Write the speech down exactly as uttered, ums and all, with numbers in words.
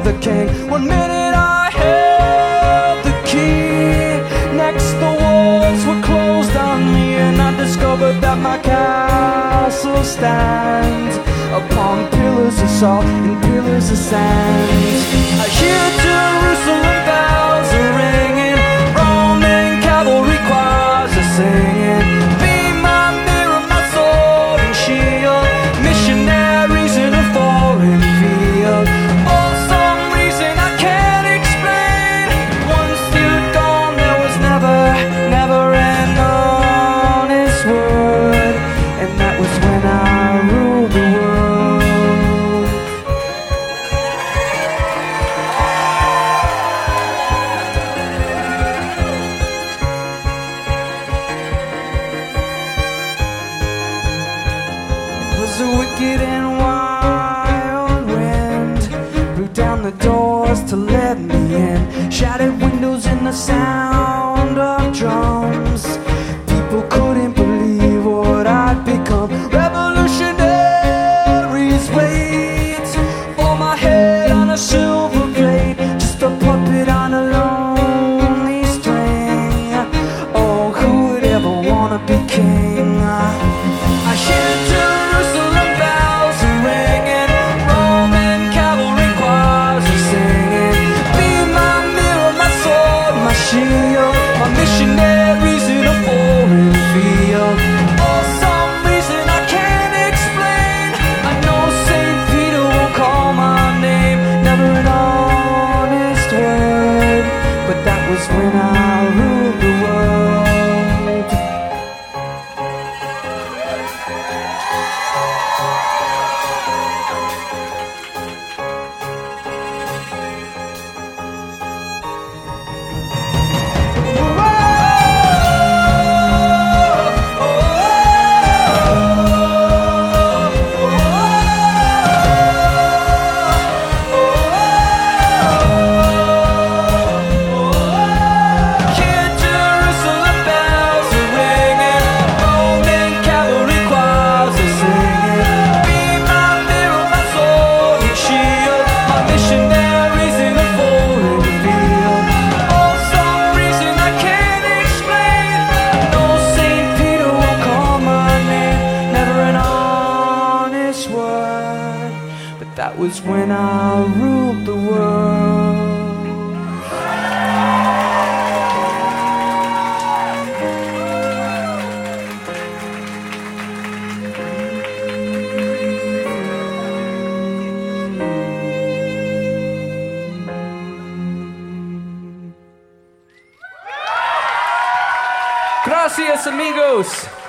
the king. One minute I held the key, next the walls were closed on me, and I discovered that my castle stands upon pillars of salt and pillars of sand. I hear Jerusalem bells are ringing, Roman cavalry choirs are singing. Be my mirror, my sword and shield, missionaries in a foreign field. For some reason I can't explain, once you'd gone there was never, never an honest word. And that was when I ruled the world. It was a wicked and wild wind, blew down the doors to let me in, shattered windows in the sound of drums. People couldn't believe what I'd become. Revolutionaries wait for my head on a silver plate, just a puppet on a lonely string. Oh, who would ever wanna be king? I hear Jerusalem bells are ringing, Roman cavalry choirs are singing. Be my mirror, my sword, my shield, my missionaries in a foreign field. For some reason I can't explain, I know Saint Peter won't call my name, never an honest word. But that was when I ruled the world. That was when I ruled the world. Gracias, amigos.